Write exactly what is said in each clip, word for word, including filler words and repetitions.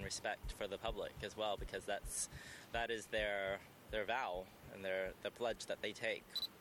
respect for the public as well, because that's that is their their vow and their the pledge that they take.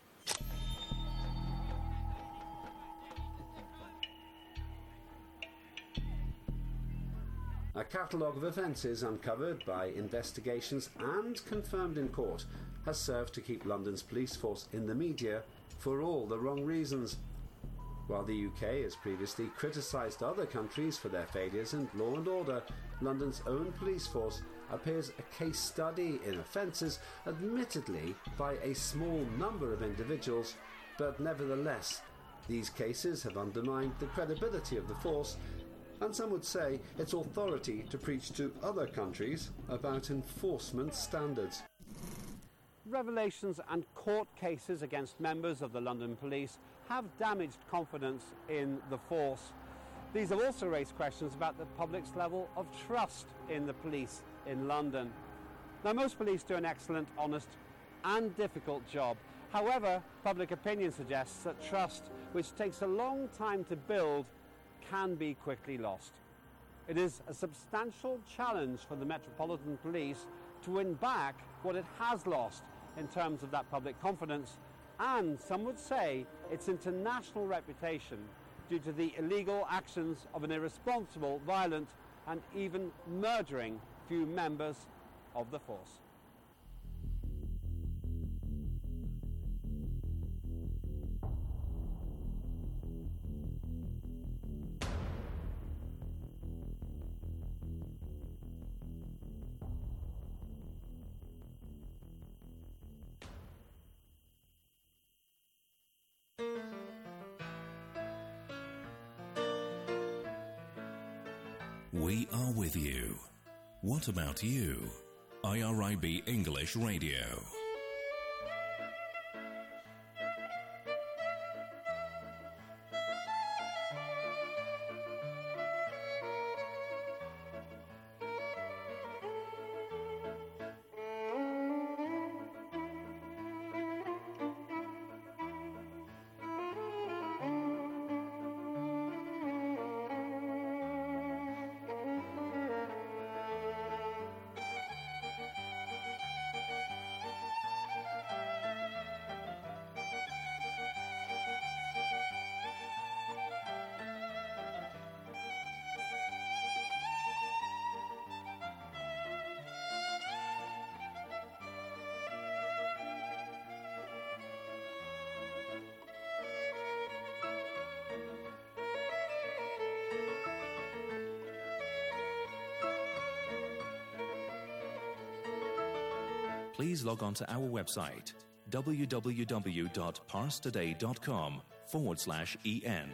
A catalogue of offences uncovered by investigations and confirmed in court has served to keep London's police force in the media for all the wrong reasons. While the U K has previously criticised other countries for their failures in law and order, London's own police force appears a case study in offences, admittedly by a small number of individuals, but nevertheless, these cases have undermined the credibility of the force, and some would say its authority to preach to other countries about enforcement standards. Revelations and court cases against members of the London Police have damaged confidence in the force. These have also raised questions about the public's level of trust in the police in London. Now, most police do an excellent, honest and difficult job. However, public opinion suggests that trust, which takes a long time to build, can be quickly lost. It is a substantial challenge for the Metropolitan Police to win back what it has lost in terms of that public confidence, and some would say its international reputation due to the illegal actions of an irresponsible, violent and even murdering few members of the force. We are with you. What about you? I R I B English Radio. Please log on to our website, www.parstoday.com forward slash en.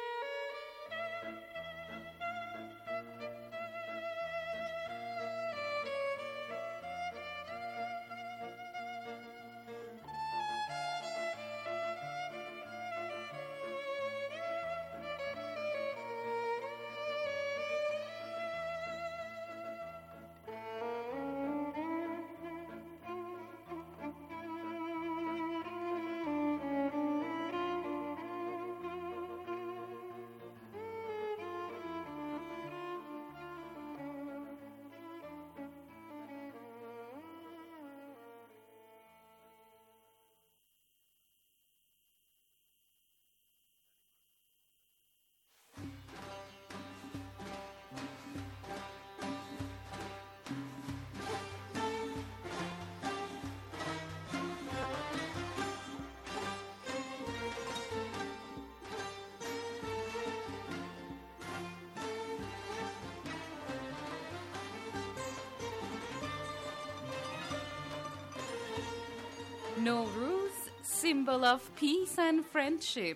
Nowruz, symbol of peace and friendship.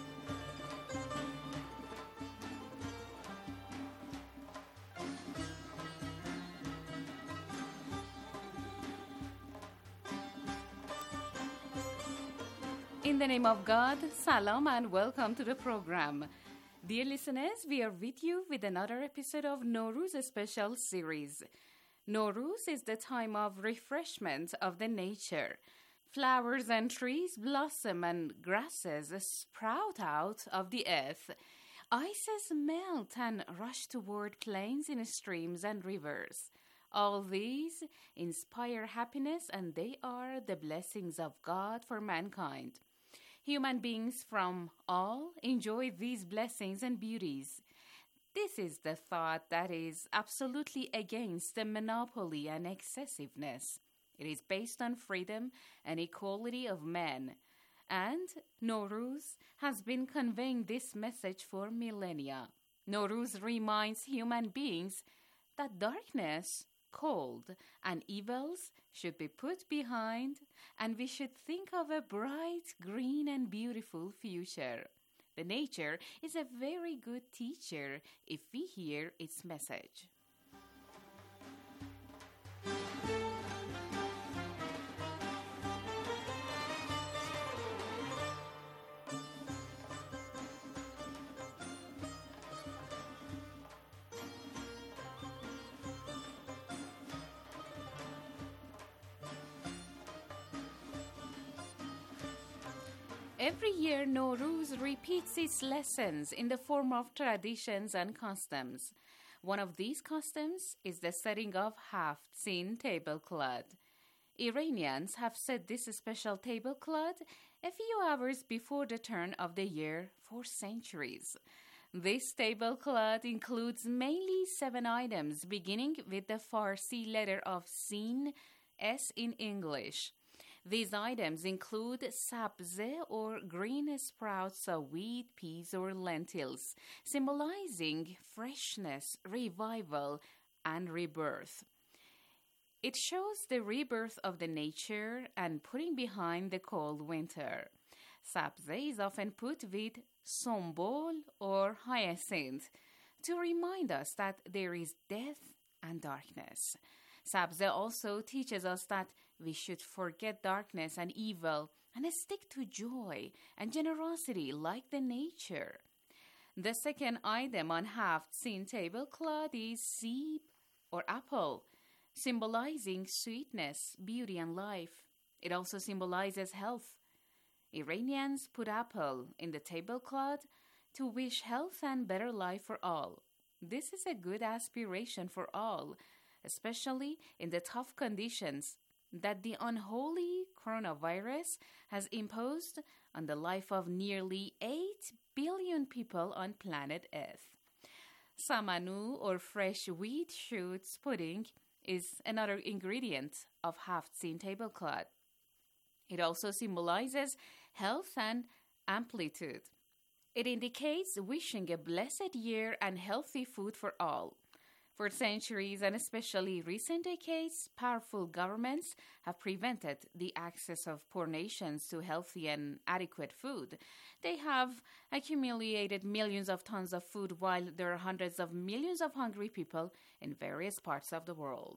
In the name of God, salam and welcome to the program. Dear listeners, we are with you with another episode of Nowruz special series. Nowruz is the time of refreshment of the nature. Flowers and trees blossom and grasses sprout out of the earth. Ices melt and rush toward plains and streams and rivers. All these inspire happiness, and they are the blessings of God for mankind. Human beings from all enjoy these blessings and beauties. This is the thought that is absolutely against the monopoly and excessiveness. It is based on freedom and equality of men. And Nowruz has been conveying this message for millennia. Nowruz reminds human beings that darkness, cold, and evils should be put behind, and we should think of a bright, green, and beautiful future. The nature is a very good teacher if we hear its message. Every year, Nowruz repeats its lessons in the form of traditions and customs. One of these customs is the setting of Haft-Sin tablecloth. Iranians have set this special tablecloth a few hours before the turn of the year for centuries. This tablecloth includes mainly seven items, beginning with the Farsi letter of Sin, S in English. These items include sabze or green sprouts of wheat, peas, or lentils, symbolizing freshness, revival, and rebirth. It shows the rebirth of the nature and putting behind the cold winter. Sabze is often put with sombol or hyacinth to remind us that there is death and darkness. Sabze also teaches us that we should forget darkness and evil and stick to joy and generosity like the nature. The second item on Haft-Sin tablecloth is seeb or apple, symbolizing sweetness, beauty, and life. It also symbolizes health. Iranians put apple in the tablecloth to wish health and better life for all. This is a good aspiration for all, especially in the tough conditions that the unholy coronavirus has imposed on the life of nearly eight billion people on planet Earth. Samanu, or fresh wheat shoots pudding, is another ingredient of Haft-Sin tablecloth. It also symbolizes health and amplitude. It indicates wishing a blessed year and healthy food for all. For centuries, and especially recent decades, powerful governments have prevented the access of poor nations to healthy and adequate food. They have accumulated millions of tons of food while there are hundreds of millions of hungry people in various parts of the world.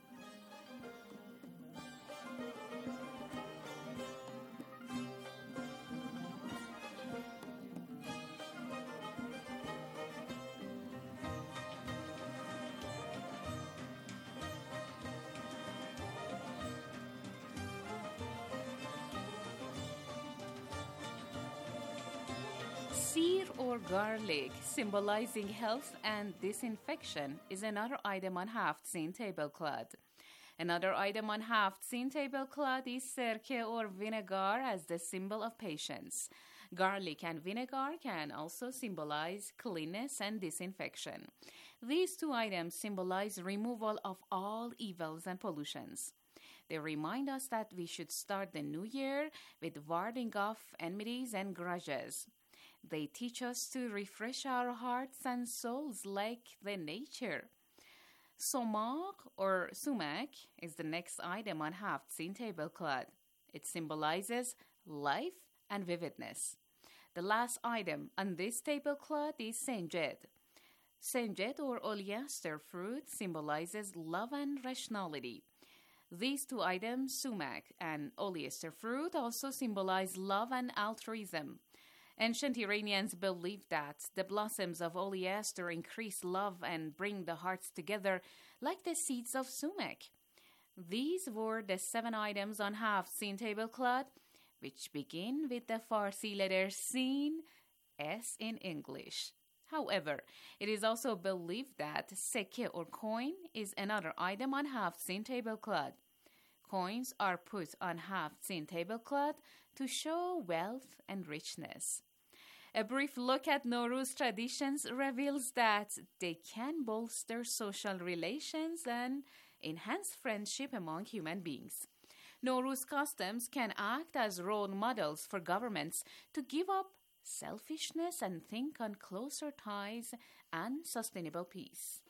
Seer or garlic, symbolizing health and disinfection, is another item on Haft-Sin tablecloth. Another item on Haft-Sin tablecloth is sirke or vinegar as the symbol of patience. Garlic and vinegar can also symbolize cleanness and disinfection. These two items symbolize removal of all evils and pollutions. They remind us that we should start the new year with warding off enmities and grudges. They teach us to refresh our hearts and souls like the nature. Somak or sumac is the next item on Haft-Sin tablecloth. It symbolizes life and vividness. The last item on this tablecloth is senjet. Senjet or oleander fruit symbolizes love and rationality. These two items, sumac and oleander fruit, also symbolize love and altruism. Ancient Iranians believed that the blossoms of oleander increase love and bring the hearts together like the seeds of sumac. These were the seven items on Haft-Sin tablecloth, which begin with the Farsi letter Sin, S in English. However, it is also believed that seke or coin is another item on Haftzin tablecloth. Coins are put on Haftzin tablecloth to show wealth and richness. A brief look at Nowruz traditions reveals that they can bolster social relations and enhance friendship among human beings. Nowruz customs can act as role models for governments to give up selfishness and think on closer ties and sustainable peace.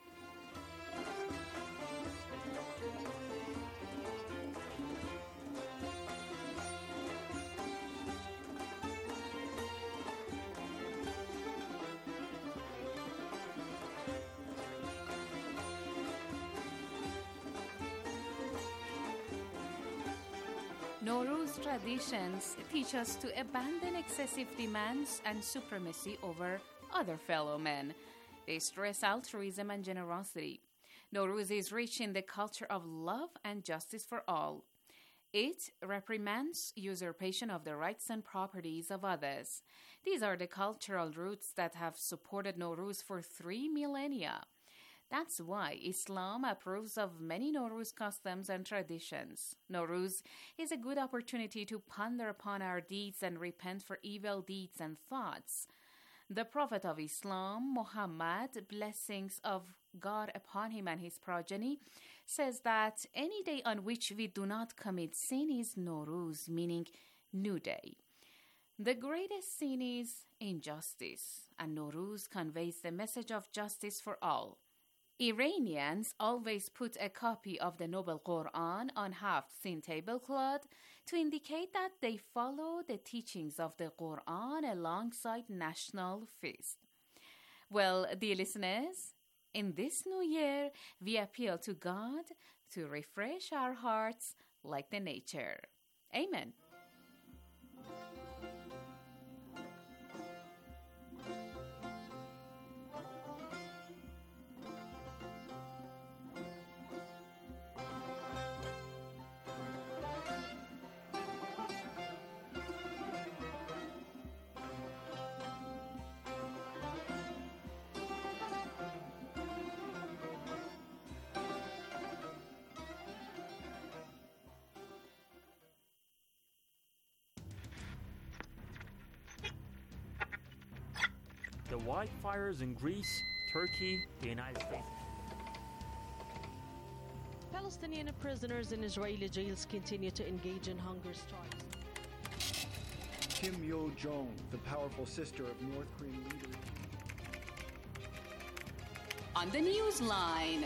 Nowruz traditions teach us to abandon excessive demands and supremacy over other fellow men. They stress altruism and generosity. Nowruz is rich in the culture of love and justice for all. It reprimands usurpation of the rights and properties of others. These are the cultural roots that have supported Nowruz for three millennia. That's why Islam approves of many Nowruz customs and traditions. Nowruz is a good opportunity to ponder upon our deeds and repent for evil deeds and thoughts. The Prophet of Islam, Muhammad, blessings of God upon him and his progeny, says that any day on which we do not commit sin is Nowruz, meaning new day. The greatest sin is injustice, and Nowruz conveys the message of justice for all. Iranians always put a copy of the Noble Quran on Haftzin tablecloth to indicate that they follow the teachings of the Quran alongside national feast. Well, dear listeners, in this new year, we appeal to God to refresh our hearts like the nature. Amen. The wildfires in Greece, Turkey, the United States. Palestinian prisoners in Israeli jails continue to engage in hunger strikes. Kim Yo-jong, the powerful sister of North Korean leader. On the Newsline.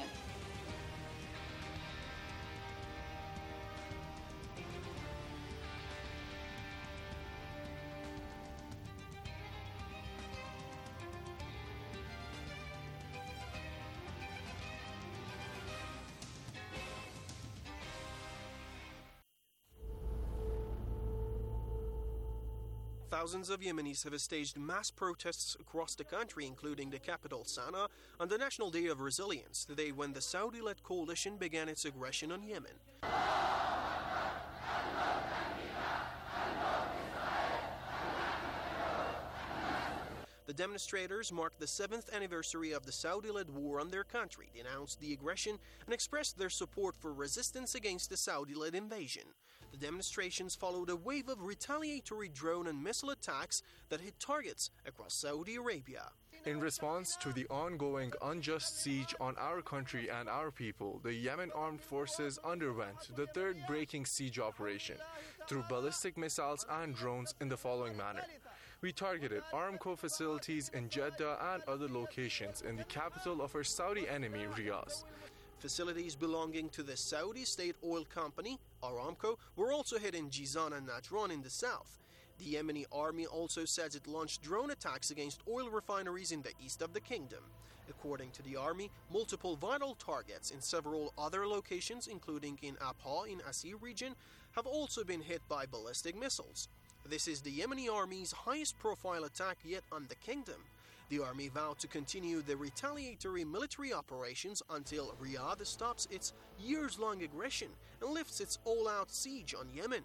Thousands of Yemenis have staged mass protests across the country, including the capital Sana'a, on the National Day of Resilience, the day when the Saudi-led coalition began its aggression on Yemen. The demonstrators marked the seventh anniversary of the Saudi-led war on their country, denounced the aggression, and expressed their support for resistance against the Saudi-led invasion. The demonstrations followed a wave of retaliatory drone and missile attacks that hit targets across Saudi Arabia. In response to the ongoing unjust siege on our country and our people, the Yemen armed forces underwent the third breaking siege operation through ballistic missiles and drones in the following manner. We targeted Aramco facilities in Jeddah and other locations in the capital of our Saudi enemy, Riyadh. Facilities belonging to the Saudi state oil company, Aramco, were also hit in Jizan and Najran in the south. The Yemeni army also says it launched drone attacks against oil refineries in the east of the kingdom. According to the army, multiple vital targets in several other locations, including in Abha in Asir region, have also been hit by ballistic missiles. This is the Yemeni army's highest profile attack yet on the kingdom. The army vowed to continue the retaliatory military operations until Riyadh stops its years-long aggression and lifts its all-out siege on Yemen.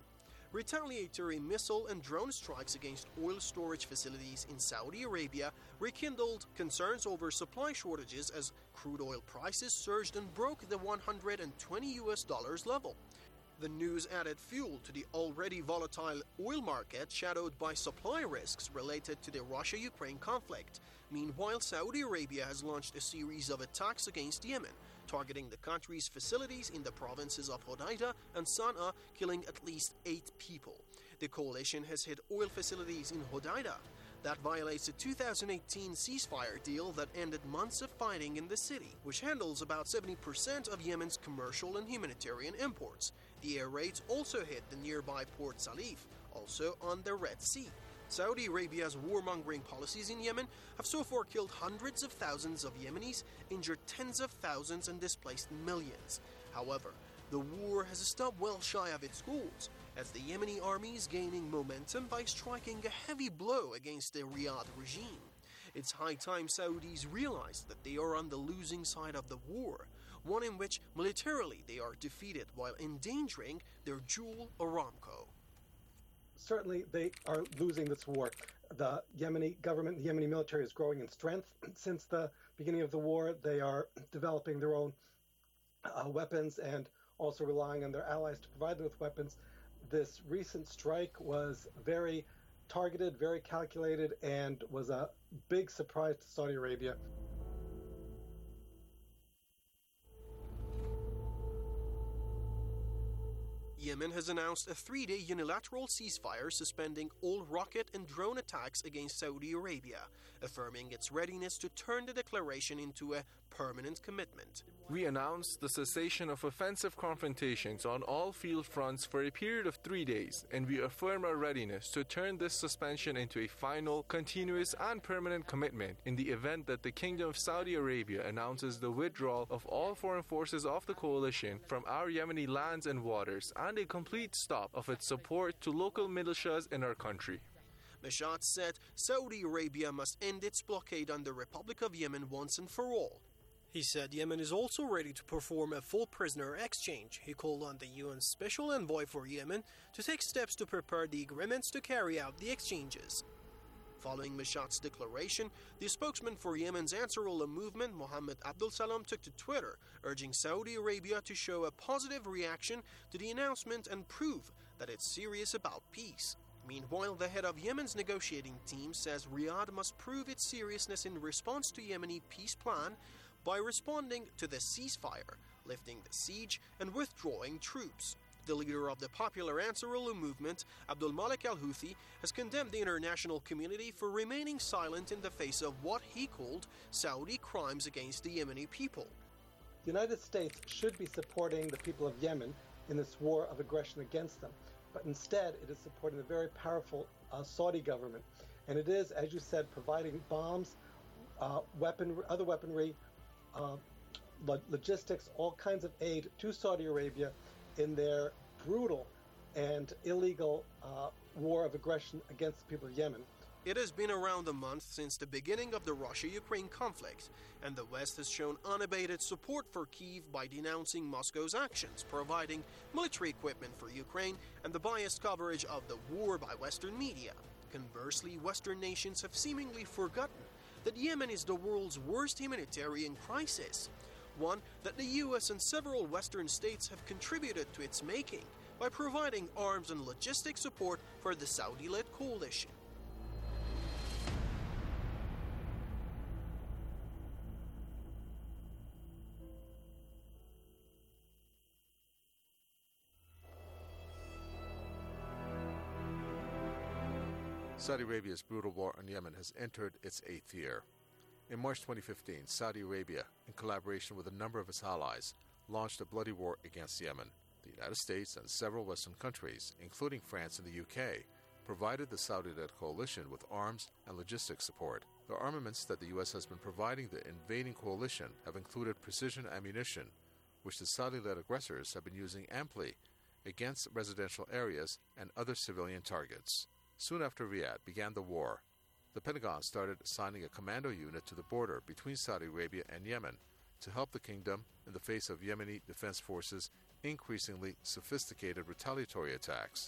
retaliatory missile and drone strikes against oil storage facilities in Saudi Arabia rekindled concerns over supply shortages as crude oil prices surged and broke the one hundred twenty U S dollars level. The news added fuel to the already volatile oil market, shadowed by supply risks related to the Russia-Ukraine conflict. Meanwhile, Saudi Arabia has launched a series of attacks against Yemen, targeting the country's facilities in the provinces of Hodeidah and Sana'a, killing at least eight people. The coalition has hit oil facilities in Hodeidah. That violates a two thousand eighteen ceasefire deal that ended months of fighting in the city, which handles about seventy percent of Yemen's commercial and humanitarian imports. The air raids also hit the nearby Port Salif, also on the Red Sea. Saudi Arabia's warmongering policies in Yemen have so far killed hundreds of thousands of Yemenis, injured tens of thousands, and displaced millions. However, the war has stopped well shy of its goals, as the Yemeni army is gaining momentum by striking a heavy blow against the Riyadh regime. It's high time Saudis realize that they are on the losing side of the war, one in which militarily they are defeated while endangering their jewel Aramco. Certainly they are losing this war. The Yemeni government, the Yemeni military is growing in strength. Since the beginning of the war, they are developing their own uh, weapons and also relying on their allies to provide them with weapons. This recent strike was very targeted, very calculated, and was a big surprise to Saudi Arabia. Yemen has announced a three-day unilateral ceasefire suspending all rocket and drone attacks against Saudi Arabia, affirming its readiness to turn the declaration into a permanent commitment. We announced the cessation of offensive confrontations on all field fronts for a period of three days, and we affirm our readiness to turn this suspension into a final, continuous, and permanent commitment in the event that the Kingdom of Saudi Arabia announces the withdrawal of all foreign forces of the coalition from our Yemeni lands and waters, and a complete stop of its support to local militias in our country. Meshat said Saudi Arabia must end its blockade on the Republic of Yemen once and for all. He said Yemen is also ready to perform a full prisoner exchange. He called on the U N Special Envoy for Yemen to take steps to prepare the agreements to carry out the exchanges. Following Meshat's declaration, the spokesman for Yemen's Ansarullah movement, Mohammed Abdul Salam, took to Twitter, urging Saudi Arabia to show a positive reaction to the announcement and prove that it's serious about peace. Meanwhile, the head of Yemen's negotiating team says Riyadh must prove its seriousness in response to Yemeni peace plan by responding to the ceasefire, lifting the siege, and withdrawing troops. The leader of the popular Ansarullah movement, Abdul Malik al-Houthi, has condemned the international community for remaining silent in the face of what he called Saudi crimes against the Yemeni people. The United States should be supporting the people of Yemen in this war of aggression against them, but instead it is supporting the very powerful uh, Saudi government. And it is, as you said, providing bombs, uh, weapon, other weaponry, uh, lo- logistics, all kinds of aid to Saudi Arabia in their brutal and illegal uh, war of aggression against the people of Yemen. It has been around a month since the beginning of the Russia-Ukraine conflict, and the West has shown unabated support for Kyiv by denouncing Moscow's actions, providing military equipment for Ukraine, and the biased coverage of the war by Western media. Conversely, Western nations have seemingly forgotten that Yemen is the world's worst humanitarian crisis, one that the U S and several Western states have contributed to its making by providing arms and logistic support for the Saudi-led coalition. Saudi Arabia's brutal war on Yemen has entered its eighth year. In March twenty fifteen, Saudi Arabia, in collaboration with a number of its allies, launched a bloody war against Yemen. The United States and several Western countries, including France and the U K, provided the Saudi-led coalition with arms and logistics support. The armaments that the U S has been providing the invading coalition have included precision ammunition, which the Saudi-led aggressors have been using amply against residential areas and other civilian targets. Soon after Riyadh began the war, the Pentagon started assigning a commando unit to the border between Saudi Arabia and Yemen to help the kingdom in the face of Yemeni Defense Forces' increasingly sophisticated retaliatory attacks.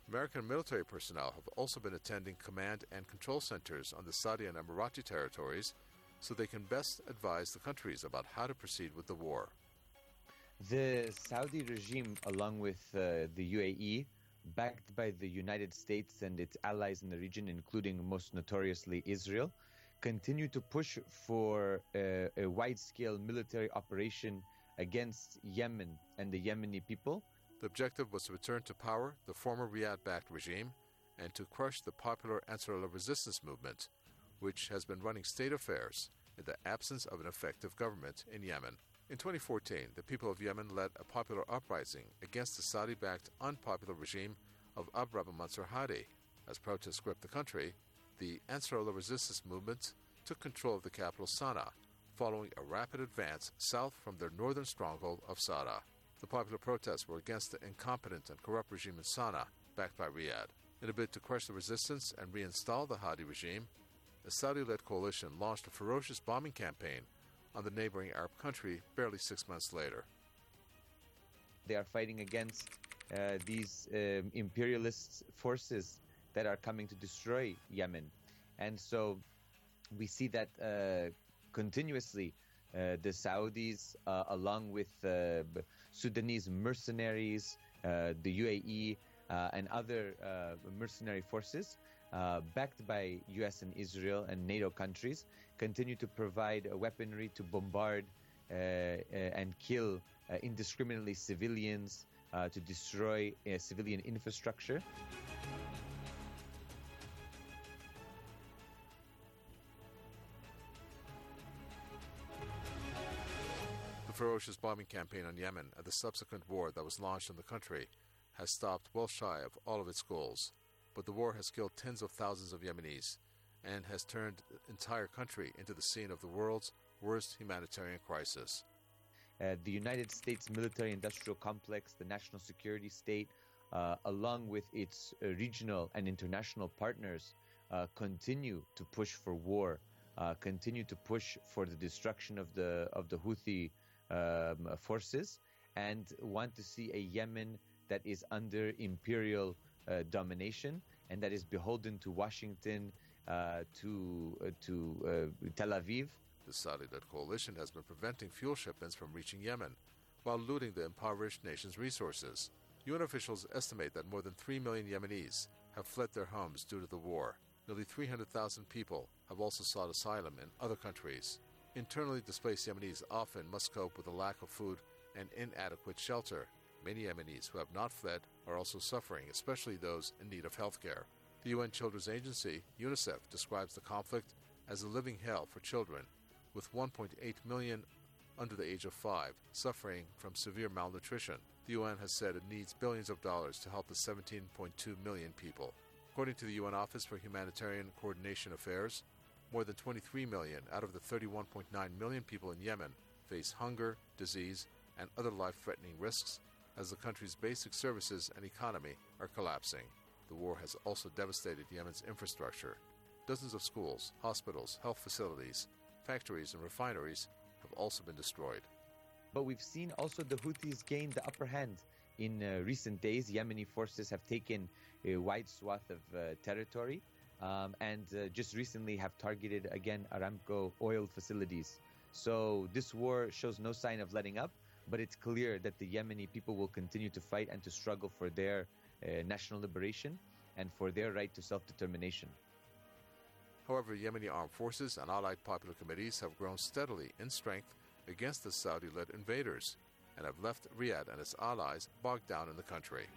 American military personnel have also been attending command and control centers on the Saudi and Emirati territories so they can best advise the countries about how to proceed with the war. The Saudi regime, along with uh, the U A E, backed by the United States and its allies in the region, including most notoriously Israel, continue to push for uh, a wide-scale military operation against Yemen and the Yemeni people. The objective was to return to power the former Riyadh-backed regime and to crush the popular Ansarullah resistance movement, which has been running state affairs in the absence of an effective government in Yemen. In twenty fourteen, the people of Yemen led a popular uprising against the Saudi-backed unpopular regime of Abd Rabbu Mansur Hadi. As protests gripped the country, the Ansarullah resistance movement took control of the capital Sana'a, following a rapid advance south from their northern stronghold of Sada. The popular protests were against the incompetent and corrupt regime in Sana'a, backed by Riyadh. In a bid to crush the resistance and reinstall the Hadi regime, a Saudi-led coalition launched a ferocious bombing campaign on the neighboring Arab country barely six months later. They are fighting against uh, these um, imperialist forces that are coming to destroy Yemen. And so we see that uh, continuously uh, the Saudis, uh, along with uh, Sudanese mercenaries, uh, the U A E, uh, and other uh, mercenary forces, uh, backed by U S and Israel and NATO countries, continue to provide uh, weaponry to bombard uh, uh, and kill uh, indiscriminately civilians, uh, to destroy uh, civilian infrastructure. The ferocious bombing campaign on Yemen and the subsequent war that was launched in the country has stopped well shy of all of its goals. But the war has killed tens of thousands of Yemenis and has turned the entire country into the scene of the world's worst humanitarian crisis. Uh, the United States military-industrial complex, the national security state, uh, along with its uh, regional and international partners, uh, continue to push for war, uh, continue to push for the destruction of the of the Houthi um, forces, and want to see a Yemen that is under imperial uh, domination and that is beholden to Washington, uh, to uh, to uh, Tel Aviv. The Saudi-led coalition has been preventing fuel shipments from reaching Yemen while looting the impoverished nation's resources. U N officials estimate that more than three million Yemenis have fled their homes due to the war. Nearly three hundred thousand people have also sought asylum in other countries. Internally displaced Yemenis often must cope with a lack of food and inadequate shelter. Many Yemenis who have not fled are also suffering, especially those in need of health care. The U N Children's Agency, UNICEF, describes the conflict as a living hell for children, with one point eight million under the age of five suffering from severe malnutrition. The U N has said it needs billions of dollars to help the seventeen point two million people. According to the U N Office for Humanitarian Coordination Affairs, more than twenty-three million out of the thirty-one point nine million people in Yemen face hunger, disease, and other life-threatening risks as the country's basic services and economy are collapsing. The war has also devastated Yemen's infrastructure. Dozens of schools, hospitals, health facilities, factories and refineries have also been destroyed. But we've seen also the Houthis gain the upper hand. In uh, recent days, Yemeni forces have taken a wide swath of uh, territory um, and uh, just recently have targeted again Aramco oil facilities. So this war shows no sign of letting up, but it's clear that the Yemeni people will continue to fight and to struggle for their uh, national liberation and for their right to self-determination. However, Yemeni armed forces and allied popular committees have grown steadily in strength against the Saudi-led invaders and have left Riyadh and its allies bogged down in the country.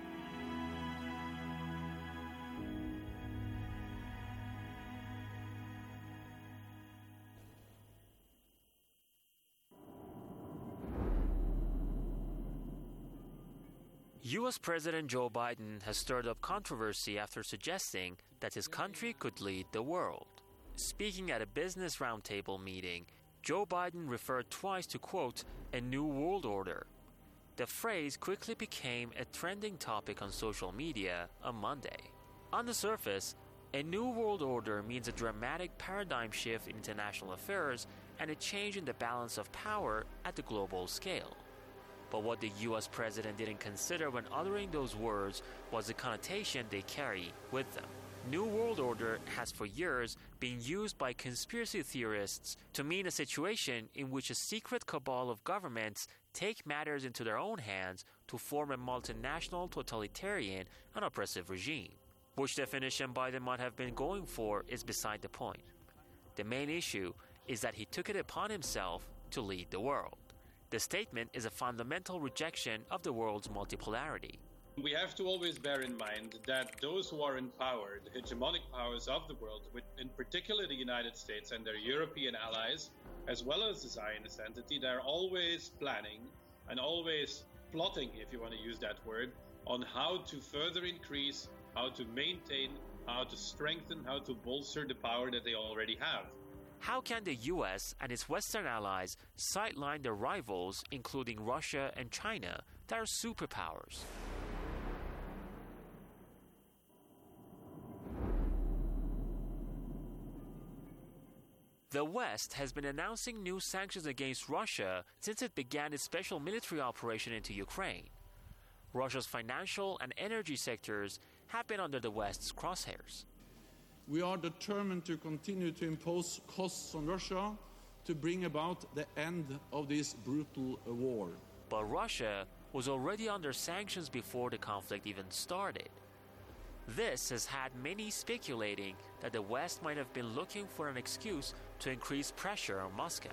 U S President Joe Biden has stirred up controversy after suggesting that his country could lead the world. Speaking at a business roundtable meeting, Joe Biden referred twice to, quote, a new world order. The phrase quickly became a trending topic on social media on Monday. On the surface, a new world order means a dramatic paradigm shift in international affairs and a change in the balance of power at the global scale. But what the U S president didn't consider when uttering those words was the connotation they carry with them. New World Order has for years been used by conspiracy theorists to mean a situation in which a secret cabal of governments take matters into their own hands to form a multinational totalitarian and oppressive regime. Which definition Biden might have been going for is beside the point. The main issue is that he took it upon himself to lead the world. The statement is a fundamental rejection of the world's multipolarity. We have to always bear in mind that those who are in power, the hegemonic powers of the world, in particular the United States and their European allies, as well as the Zionist entity, they're always planning and always plotting, if you want to use that word, on how to further increase, how to maintain, how to strengthen, how to bolster the power that they already have. How can the U S and its Western allies sideline their rivals, including Russia and China, that are superpowers? The West has been announcing new sanctions against Russia since it began its special military operation into Ukraine. Russia's financial and energy sectors have been under the West's crosshairs. We are determined to continue to impose costs on Russia to bring about the end of this brutal war. But Russia was already under sanctions before the conflict even started. This has had many speculating that the West might have been looking for an excuse to increase pressure on Moscow.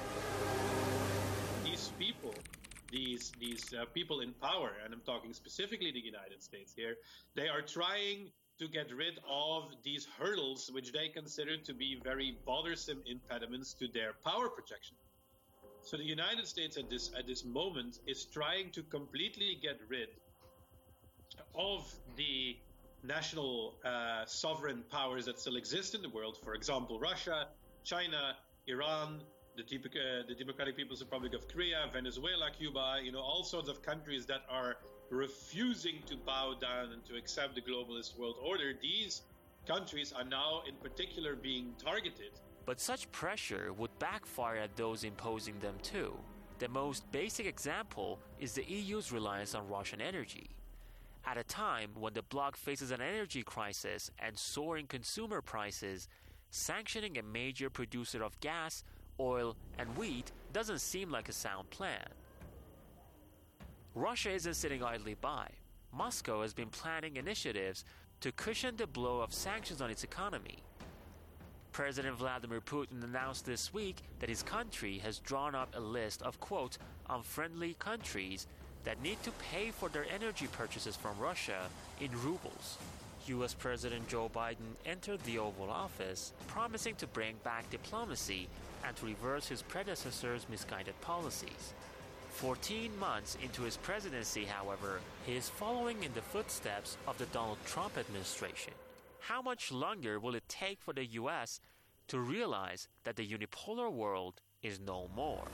These people, these these uh, people in power, and I'm talking specifically the United States here, they are trying to get rid of these hurdles which they consider to be very bothersome impediments to their power projection. So the United States at this at this moment is trying to completely get rid of the national uh, sovereign powers that still exist in the world. For example, Russia, China, Iran, the, uh, the Democratic People's Republic of Korea, Venezuela, Cuba, you know, all sorts of countries that are refusing to bow down and to accept the globalist world order. These countries are now in particular being targeted. But such pressure would backfire at those imposing them too. The most basic example is the E U's reliance on Russian energy. At a time when the bloc faces an energy crisis and soaring consumer prices, sanctioning a major producer of gas, oil, and wheat doesn't seem like a sound plan. Russia isn't sitting idly by. Moscow has been planning initiatives to cushion the blow of sanctions on its economy. President Vladimir Putin announced this week that his country has drawn up a list of, quote, unfriendly countries that need to pay for their energy purchases from Russia in rubles. U S President Joe Biden entered the Oval Office promising to bring back diplomacy and to reverse his predecessor's misguided policies. Fourteen months into his presidency, however, he is following in the footsteps of the Donald Trump administration. How much longer will it take for the U S to realize that the unipolar world is no more?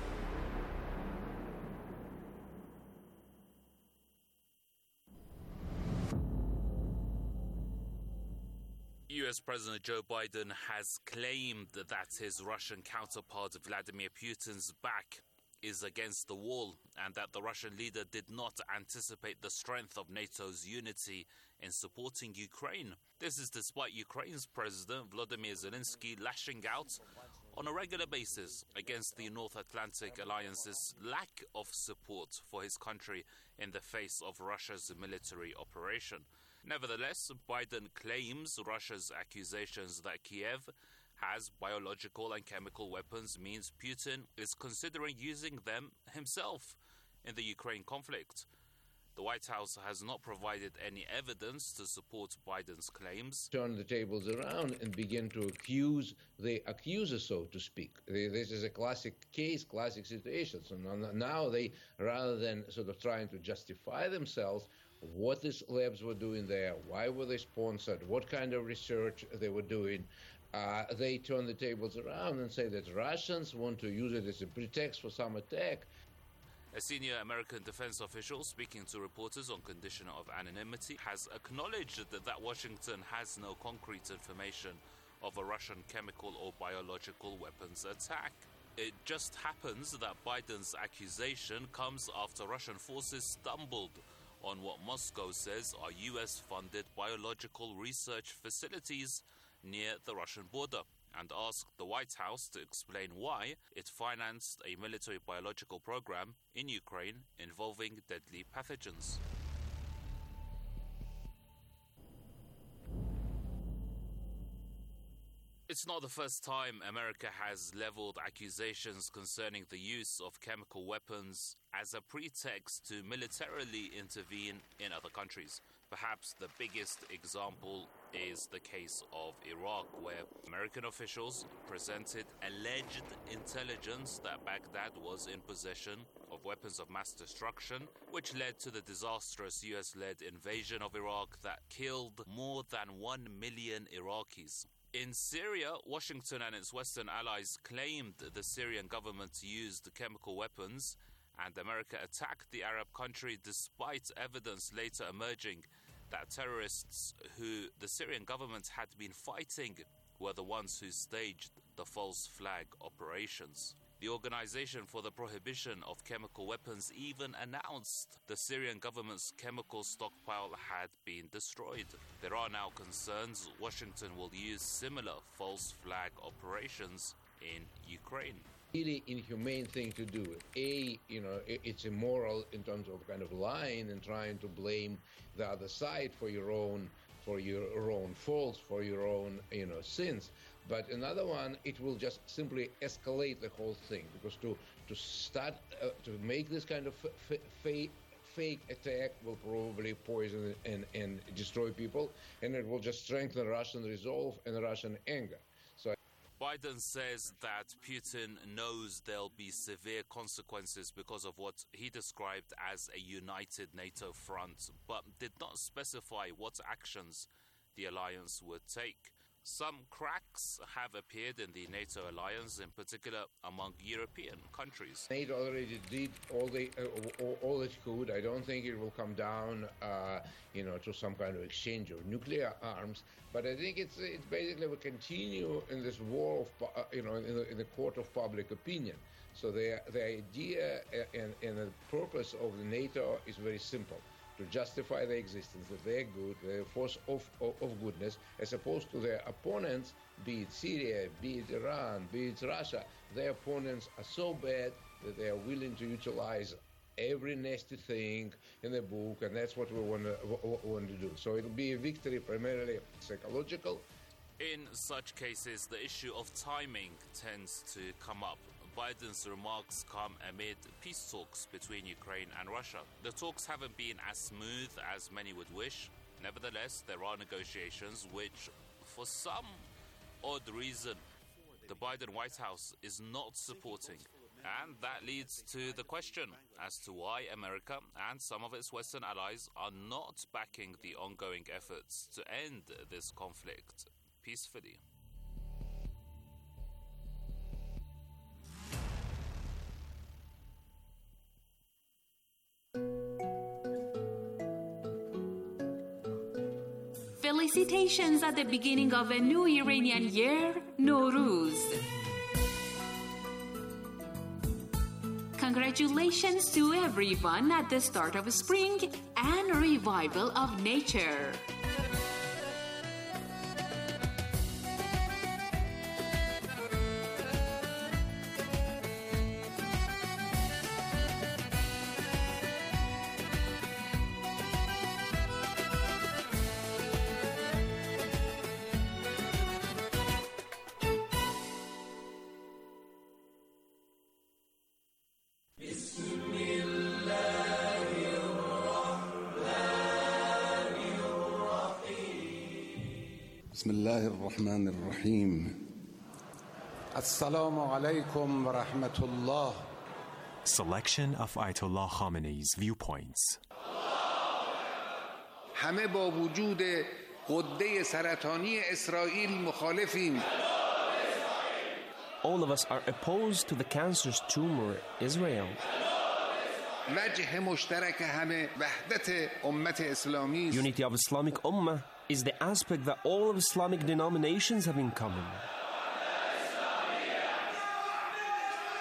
U S President Joe Biden has claimed that his Russian counterpart Vladimir Putin's back is against the wall and that the Russian leader did not anticipate the strength of NATO's unity in supporting Ukraine. This is despite Ukraine's President Volodymyr Zelensky lashing out on a regular basis against the North Atlantic Alliance's lack of support for his country in the face of Russia's military operation. Nevertheless, Biden claims Russia's accusations that Kiev has biological and chemical weapons means Putin is considering using them himself in the Ukraine conflict. The White House has not provided any evidence to support Biden's claims. Turn the tables around and begin to accuse the accuser, so to speak. This is a classic case, classic situation. So now they, rather than sort of trying to justify themselves, what these labs were doing there, why were they sponsored, what kind of research they were doing, uh, they turn the tables around and say that Russians want to use it as a pretext for some attack. A senior American defense official speaking to reporters on condition of anonymity has acknowledged that, that Washington has no concrete information of a Russian chemical or biological weapons attack. It just happens that Biden's accusation comes after Russian forces stumbled on what Moscow says are U S-funded biological research facilities near the Russian border, and asked the White House to explain why it financed a military biological program in Ukraine involving deadly pathogens. It's not the first time America has leveled accusations concerning the use of chemical weapons as a pretext to militarily intervene in other countries. Perhaps the biggest example is the case of Iraq, where American officials presented alleged intelligence that Baghdad was in possession of weapons of mass destruction, which led to the disastrous U S-led invasion of Iraq that killed more than one million Iraqis. In Syria, Washington and its Western allies claimed the Syrian government used chemical weapons, and America attacked the Arab country despite evidence later emerging that terrorists who the Syrian government had been fighting were the ones who staged the false flag operations. The Organization for the Prohibition of Chemical Weapons even announced the Syrian government's chemical stockpile had been destroyed. There are now concerns Washington will use similar false flag operations in Ukraine. Really inhumane thing to do. A, you know, it's immoral in terms of kind of lying and trying to blame the other side for your own, for your own faults, for your own, you know, sins. But another one, it will just simply escalate the whole thing, because to to start uh, to make this kind of f- f- fake attack will probably poison and, and destroy people, and it will just strengthen Russian resolve and Russian anger. So Biden says that Putin knows there'll be severe consequences because of what he described as a united NATO front, but did not specify what actions the alliance would take. Some cracks have appeared in the NATO alliance, in particular among European countries. NATO already did all the uh, all, all it could. I don't think it will come down, uh, you know, to some kind of exchange of nuclear arms. But I think it's it's basically we continue in this war of, uh, you know, in the, in the court of public opinion. So the the idea and, and the purpose of the NATO is very simple: to justify their existence, that they're good, they're a force of, of, of goodness, as opposed to their opponents, be it Syria, be it Iran, be it Russia. Their opponents are so bad that they are willing to utilize every nasty thing in the book, and that's what we want to, want to do. So it'll be a victory primarily psychological. In such cases, the issue of timing tends to come up. Biden's remarks come amid peace talks between Ukraine and Russia. The talks haven't been as smooth as many would wish. Nevertheless, there are negotiations which, for some odd reason, the Biden White House is not supporting. And that leads to the question as to why America and some of its Western allies are not backing the ongoing efforts to end this conflict peacefully. Felicitations at the beginning of a new Iranian year, Nowruz. Congratulations to everyone at the start of spring and revival of nature. بسم الله الرحمن الرحيم السلام عليكم ورحمة الله. Selection of Ayatollah Khamenei's viewpoints. همه با وجود غده سرطانی اسرائیل مخالفیم. All of us are opposed to the cancerous tumor, Israel. وجه مشترک همه وحدت امت اسلامی. Unity of Islamic Ummah is the aspect that all of Islamic denominations have in common.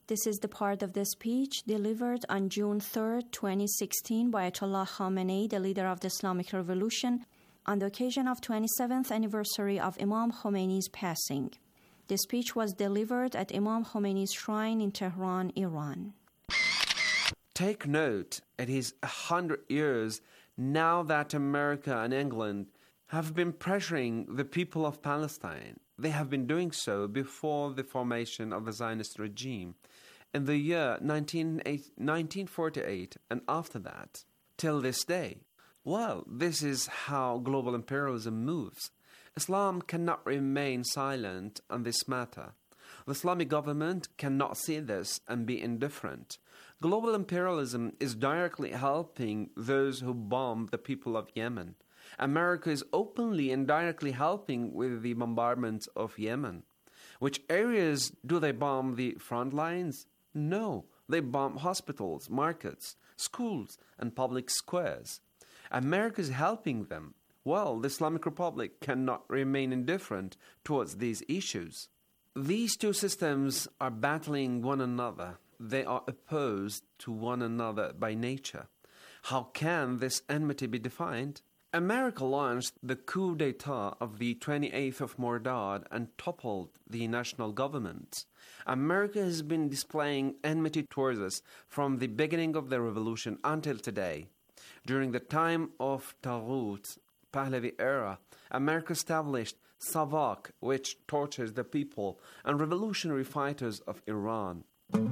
This is the part of the speech delivered on June third, twenty sixteen by Ayatollah Khamenei, the leader of the Islamic Revolution, on the occasion of twenty-seventh anniversary of Imam Khomeini's passing. The speech was delivered at Imam Khomeini's shrine in Tehran, Iran. Take note, it is a hundred years now that America and England have been pressuring the people of Palestine. They have been doing so before the formation of the Zionist regime in the year nineteen forty-eight and after that, till this day. Well, this is how global imperialism moves. Islam cannot remain silent on this matter. The Islamic government cannot see this and be indifferent. Global imperialism is directly helping those who bomb the people of Yemen. America is openly and directly helping with the bombardment of Yemen. Which areas do they bomb the front lines? No, they bomb hospitals, markets, schools, and public squares. America is helping them. Well, the Islamic Republic cannot remain indifferent towards these issues. These two systems are battling one another. They are opposed to one another by nature. How can this enmity be defined? America launched the coup d'etat of the twenty-eighth of Mordad and toppled the national government. America has been displaying enmity towards us from the beginning of the revolution until today. During the time of Taghut, Pahlavi era, America established SAVAK, which tortures the people, and revolutionary fighters of Iran.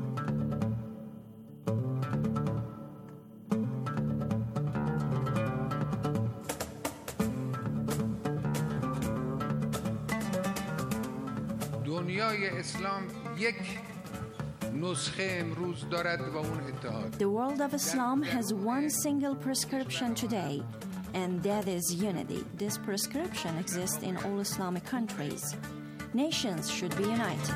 The world of Islam has one single prescription today, and that is unity. This prescription exists in all Islamic countries. Nations should be united.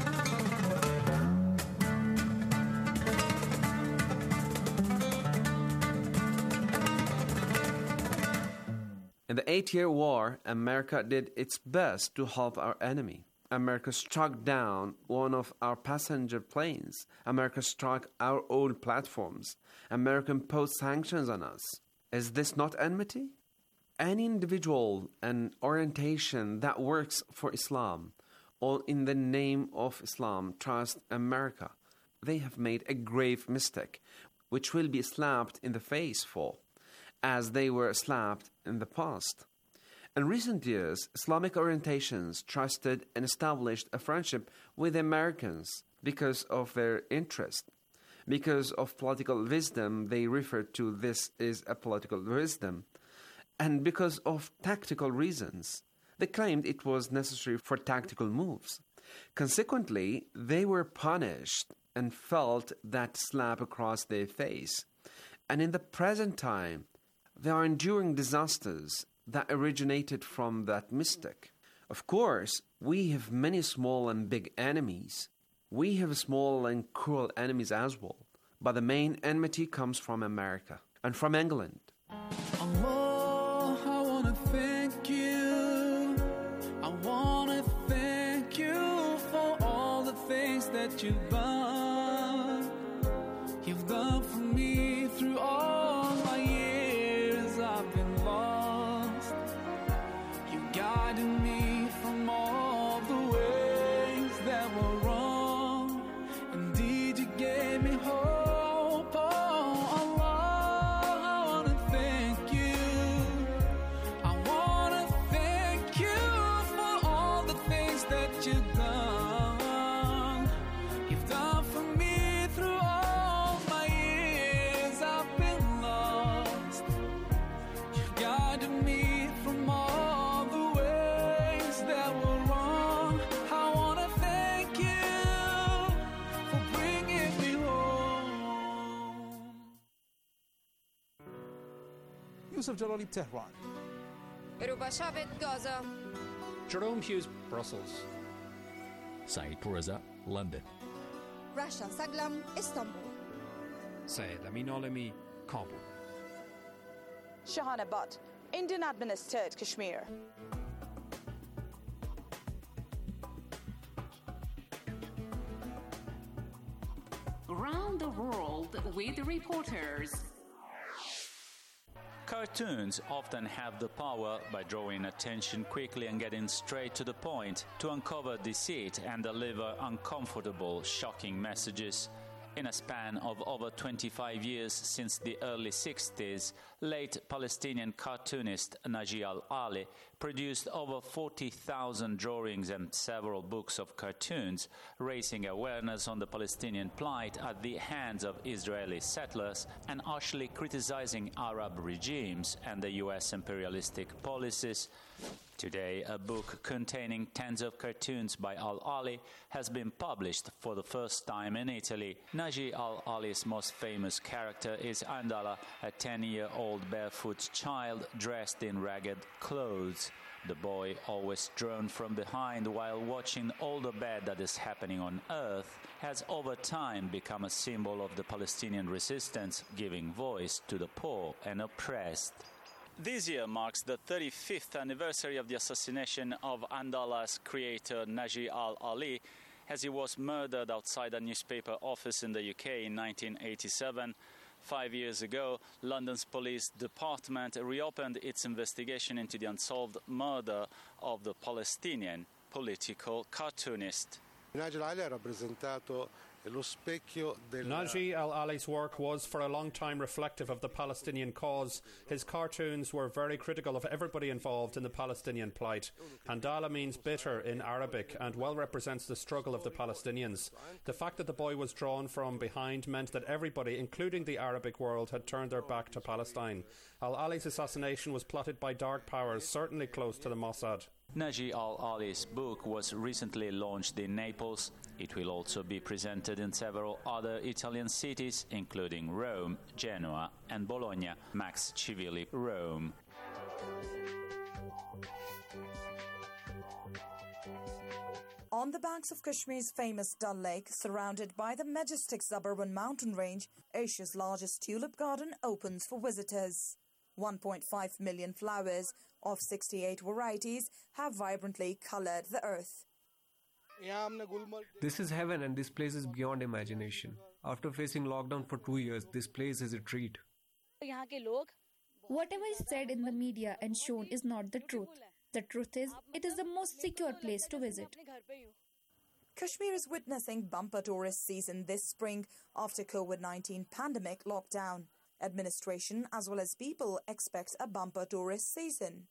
In the eight-year war, America did its best to help our enemy. America struck down one of our passenger planes. America struck our own platforms. America imposed sanctions on us. Is this not enmity? Any individual and orientation that works for Islam or in the name of Islam trust America, they have made a grave mistake, which will be slapped in the face for, as they were slapped in the past. In recent years, Islamic orientations trusted and established a friendship with Americans because of their interest. Because of political wisdom, they referred to this as a political wisdom. And because of tactical reasons, they claimed it was necessary for tactical moves. Consequently, they were punished and felt that slap across their face. And in the present time, they are enduring disasters that originated from that mistake. Of course, we have many small and big enemies. We have small and cruel enemies as well. But the main enmity comes from America and from England. Allah, I want to thank you. I want to thank you for all the things that you've done. You've done for me through all my years I've been lost. You guided me from all the ways that were wrong. Indeed, you gave me hope. Oh, Allah, I want to thank you. I want to thank you for all the things that you've done. You've done for me through all my years I've been lost. You've guided me from all the ways that were wrong. I want to thank you for bringing me home. Yusuf Jalali, Tehran. Rubashavit, Gaza. Jerome Hughes, Brussels. Saeed Pourreza, London. Rasha Saglam, Istanbul. Syed Amin Alemi, Kabul. Shahana Butt, Indian administered Kashmir. Around the World with reporters. Cartoons often have the power, by drawing attention quickly and getting straight to the point, to uncover deceit and deliver uncomfortable, shocking messages. In a span of over twenty-five years since the early sixties, late Palestinian cartoonist Naji Al-Ali produced over forty thousand drawings and several books of cartoons, raising awareness on the Palestinian plight at the hands of Israeli settlers and harshly criticizing Arab regimes and the U S imperialistic policies. Today, a book containing tens of cartoons by Al-Ali has been published for the first time in Italy. Naji Al-Ali's most famous character is Andala, a ten-year-old barefoot child dressed in ragged clothes. The boy, always drawn from behind while watching all the bad that is happening on earth, has over time become a symbol of the Palestinian resistance, giving voice to the poor and oppressed. This year marks the thirty-fifth anniversary of the assassination of Andala's creator Naji Al-Ali, as he was murdered outside a newspaper office in the U K in nineteen eighty-seven. Five years ago, London's police department reopened its investigation into the unsolved murder of the Palestinian political cartoonist. Naji Al-Ali's work was for a long time reflective of the Palestinian cause. His cartoons were very critical of everybody involved in the Palestinian plight. Andala means bitter in Arabic and well represents the struggle of the Palestinians. The fact that the boy was drawn from behind meant that everybody, including the Arabic world, had turned their back to Palestine. Al-Ali's assassination was plotted by dark powers, certainly close to the Mossad. Naji Al-Ali's book was recently launched in Naples. It will also be presented in several other Italian cities, including Rome, Genoa, and Bologna. Max Civilli, Rome. On the banks of Kashmir's famous Dal Lake, surrounded by the majestic Zabarwan mountain range, Asia's largest tulip garden opens for visitors. one point five million flowers of sixty-eight varieties have vibrantly colored the earth. This is heaven, and this place is beyond imagination. After facing lockdown for two years, this place is a treat. Whatever is said in the media and shown is not the truth. The truth is, it is the most secure place to visit. Kashmir is witnessing bumper tourist season this spring after COVID nineteen pandemic lockdown. Administration as well as people expect a bumper tourist season.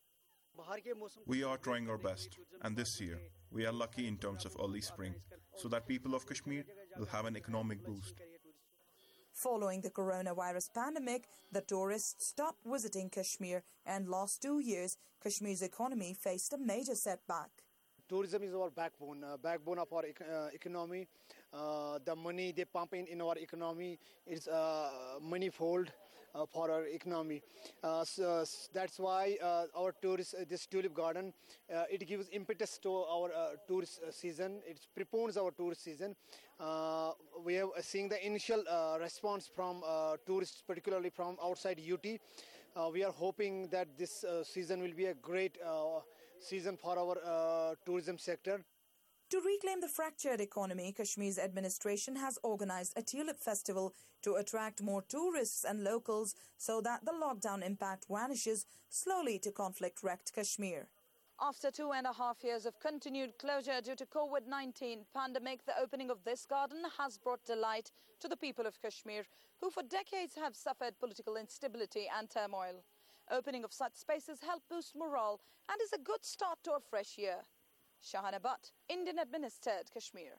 We are trying our best, and this year we are lucky in terms of early spring, so that people of Kashmir will have an economic boost. Following the coronavirus pandemic, the tourists stopped visiting Kashmir, and last two years, Kashmir's economy faced a major setback. Tourism is our backbone, uh, backbone of our uh, economy. Uh, the money they pump in in our economy is uh, manifold uh, for our economy. Uh, so that's why uh, our tourist, uh, this tulip garden, uh, it gives impetus to our uh, tourist season. It prepones our tourist season. Uh, we are seeing the initial uh, response from uh, tourists, particularly from outside U T. Uh, we are hoping that this uh, season will be a great uh, season for our uh, tourism sector. To reclaim the fractured economy, Kashmir's administration has organized a tulip festival to attract more tourists and locals so that the lockdown impact vanishes slowly to conflict-wrecked Kashmir. After two and a half years of continued closure due to COVID nineteen pandemic, the opening of this garden has brought delight to the people of Kashmir, who for decades have suffered political instability and turmoil. Opening of such spaces help boost morale and is a good start to a fresh year. Shahana Butt, Indian-administered Kashmir.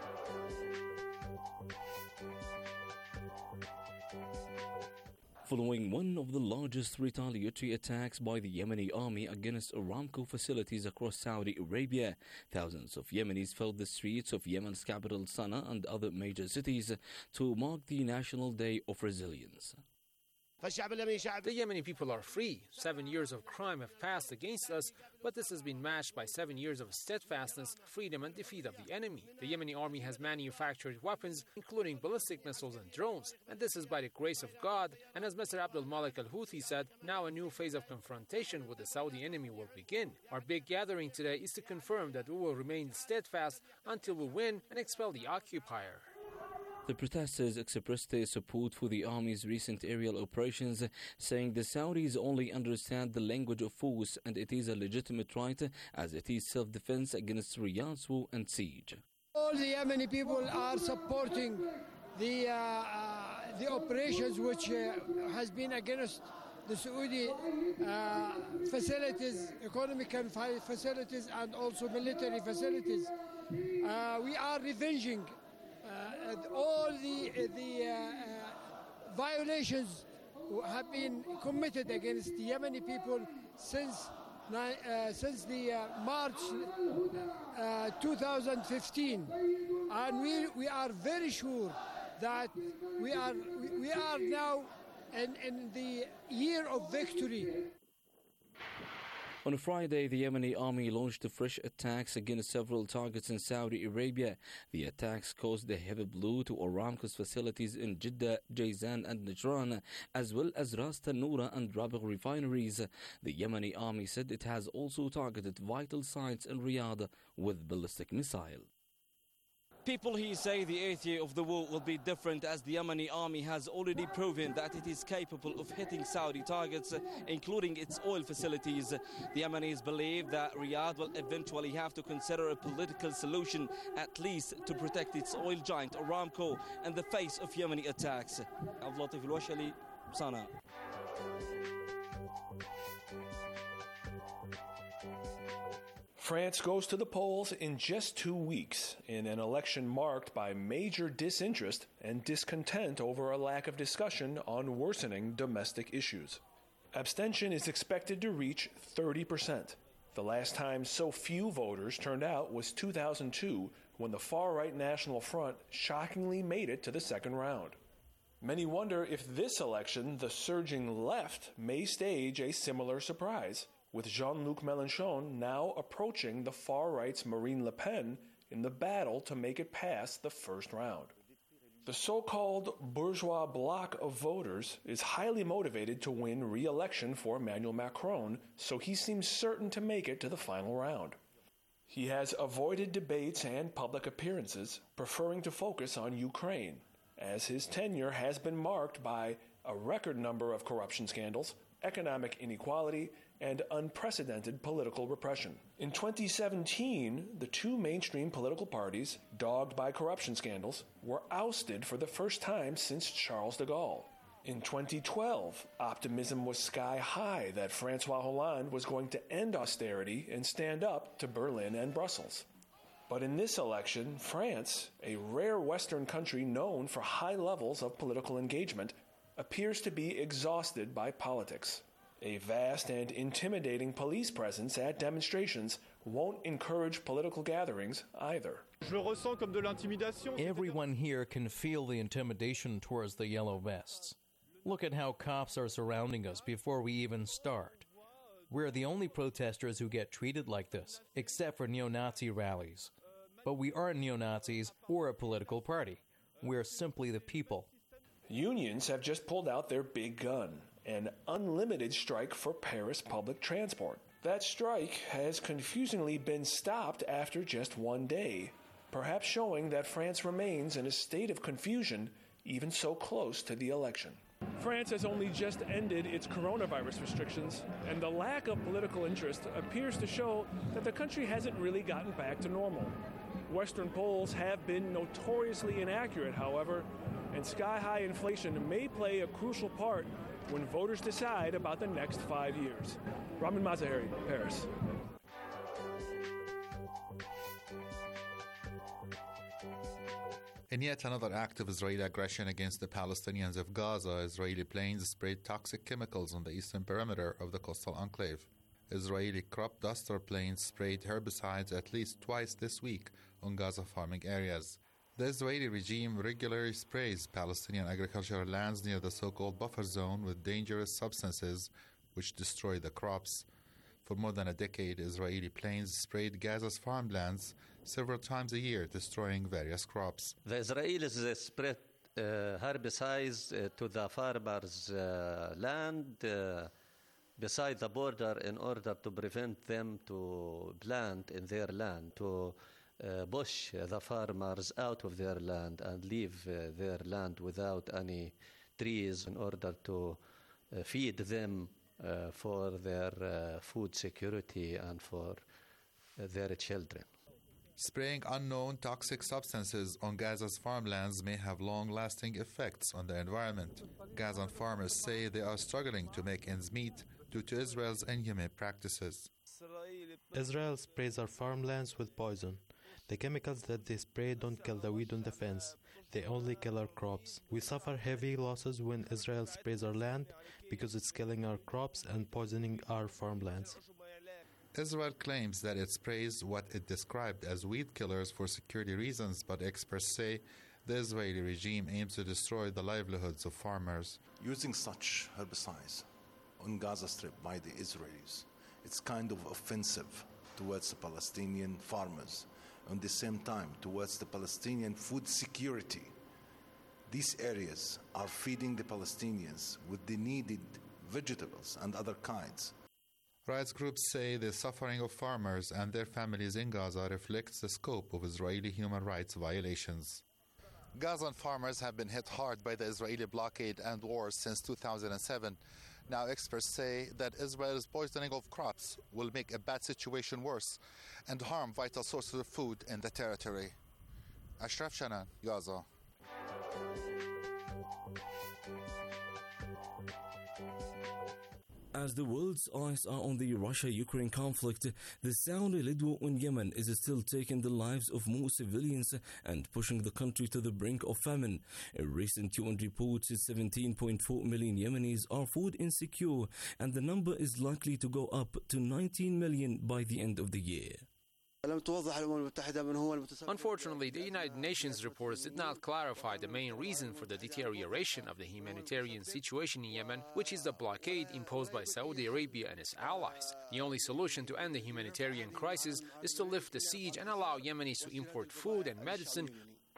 Following one of the largest retaliatory attacks by the Yemeni army against Aramco facilities across Saudi Arabia, thousands of Yemenis filled the streets of Yemen's capital Sana'a and other major cities to mark the National Day of Resilience. The Yemeni people are free. Seven years of crime have passed against us, but this has been matched by seven years of steadfastness, freedom and defeat of the enemy. The Yemeni army has manufactured weapons, including ballistic missiles and drones, and this is by the grace of God. And as Mister Abdul Malik al-Houthi said, now a new phase of confrontation with the Saudi enemy will begin. Our big gathering today is to confirm that we will remain steadfast until we win and expel the occupier. The protesters expressed their support for the army's recent aerial operations, saying the Saudis only understand the language of force and it is a legitimate right as it is self-defense against Riyadh's war and siege. All the Yemeni people are supporting the, uh, uh, the operations which uh, has been against the Saudi uh, facilities, economical facilities and also military facilities. Uh, we are revenging Uh, all the, uh, the uh, uh, violations have been committed against the Yemeni people since, uh, since the uh, March uh, two thousand fifteen. And we, we are very sure that we are, we, we are now in, in the year of victory. On Friday, the Yemeni army launched fresh attacks against several targets in Saudi Arabia. The attacks caused a heavy blow to Aramco's facilities in Jeddah, Jazan and Najran, as well as Ras Tanura and Rabigh refineries. The Yemeni army said it has also targeted vital sites in Riyadh with ballistic missiles. People here say the eighth year of the war will be different as the Yemeni army has already proven that it is capable of hitting Saudi targets, including its oil facilities. The Yemenis believe that Riyadh will eventually have to consider a political solution, at least to protect its oil giant Aramco in the face of Yemeni attacks. Abdulatif Al-Washali, Sana. France goes to the polls in just two weeks in an election marked by major disinterest and discontent over a lack of discussion on worsening domestic issues. Abstention is expected to reach thirty percent. The last time so few voters turned out was two thousand two, when the far-right National Front shockingly made it to the second round. Many wonder if this election, the surging left may stage a similar surprise, with Jean-Luc Mélenchon now approaching the far-right's Marine Le Pen in the battle to make it past the first round. The so-called bourgeois bloc of voters is highly motivated to win re-election for Emmanuel Macron, so he seems certain to make it to the final round. He has avoided debates and public appearances, preferring to focus on Ukraine, as his tenure has been marked by a record number of corruption scandals, economic inequality, and unprecedented political repression. In twenty seventeen, the two mainstream political parties, dogged by corruption scandals, were ousted for the first time since Charles de Gaulle. In twenty twelve, optimism was sky high that François Hollande was going to end austerity and stand up to Berlin and Brussels. But in this election, France, a rare Western country known for high levels of political engagement, appears to be exhausted by politics. A vast and intimidating police presence at demonstrations won't encourage political gatherings either. Everyone here can feel the intimidation towards the yellow vests. Look at how cops are surrounding us before we even start. We're the only protesters who get treated like this, except for neo-Nazi rallies. But we aren't neo-Nazis or a political party. We're simply the people. Unions have just pulled out their big gun, an unlimited strike for Paris public transport. That strike has confusingly been stopped after just one day, perhaps showing that France remains in a state of confusion even so close to the election. France has only just ended its coronavirus restrictions, and the lack of political interest appears to show that the country hasn't really gotten back to normal. Western polls have been notoriously inaccurate, however, and sky-high inflation may play a crucial part when voters decide about the next five years. Ramin Mazaheri, Paris. In yet another act of Israeli aggression against the Palestinians of Gaza, Israeli planes sprayed toxic chemicals on the eastern perimeter of the coastal enclave. Israeli crop duster planes sprayed herbicides at least twice this week on Gaza farming areas. The Israeli regime regularly sprays Palestinian agricultural lands near the so-called buffer zone with dangerous substances which destroy the crops. For more than a decade, Israeli planes sprayed Gaza's farmlands several times a year, destroying various crops. The Israelis spread uh, herbicides uh, to the farmers' uh, land uh, beside the border in order to prevent them to plant in their land, to uh, push the farmers out of their land and leave uh, their land without any trees in order to uh, feed them uh, for their uh, food security and for uh, their children. Spraying unknown toxic substances on Gaza's farmlands may have long-lasting effects on the environment. Gazan farmers say they are struggling to make ends meet due to Israel's inhumane practices. Israel sprays our farmlands with poison. The chemicals that they spray don't kill the weed on the fence. They only kill our crops. We suffer heavy losses when Israel sprays our land because it's killing our crops and poisoning our farmlands. Israel claims that it sprays what it described as weed killers for security reasons, but experts say the Israeli regime aims to destroy the livelihoods of farmers. Using such herbicides on Gaza Strip by the Israelis, it's kind of offensive towards the Palestinian farmers, and at the same time towards the Palestinian food security. These areas are feeding the Palestinians with the needed vegetables and other kinds. Rights groups say the suffering of farmers and their families in Gaza reflects the scope of Israeli human rights violations. Gazan farmers have been hit hard by the Israeli blockade and wars since two thousand seven. Now experts say that Israel's poisoning of crops will make a bad situation worse and harm vital sources of food in the territory. Ashraf Shanan, Gaza. As the world's eyes are on the Russia-Ukraine conflict, the Saudi-led war in Yemen is still taking the lives of more civilians and pushing the country to the brink of famine. A recent U N report says seventeen point four million Yemenis are food insecure, and the number is likely to go up to nineteen million by the end of the year. Unfortunately, the United Nations reports did not clarify the main reason for the deterioration of the humanitarian situation in Yemen, which is the blockade imposed by Saudi Arabia and its allies. The only solution to end the humanitarian crisis is to lift the siege and allow Yemenis to import food and medicine.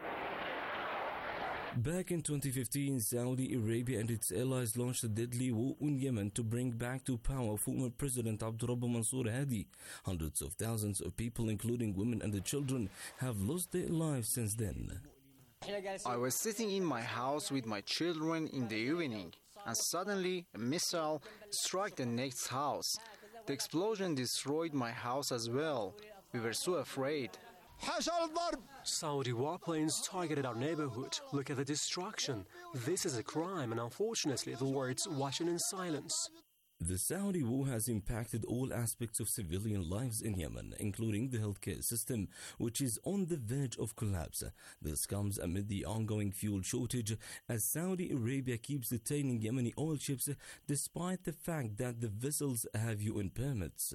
Back in twenty fifteen, Saudi Arabia and its allies launched a deadly war in Yemen to bring back to power former President Abdurrabbu Mansour Hadi. Hundreds of thousands of people, including women and children, have lost their lives since then. I was sitting in my house with my children in the evening, and suddenly a missile struck the next house. The explosion destroyed my house as well. We were so afraid. Saudi warplanes targeted our neighborhood. Look at the destruction. This is a crime, and unfortunately the world's watching in silence. The Saudi war has impacted all aspects of civilian lives in Yemen, including the healthcare system, which is on the verge of collapse. This comes amid the ongoing fuel shortage, as Saudi Arabia keeps detaining Yemeni oil ships despite the fact that the vessels have U N permits.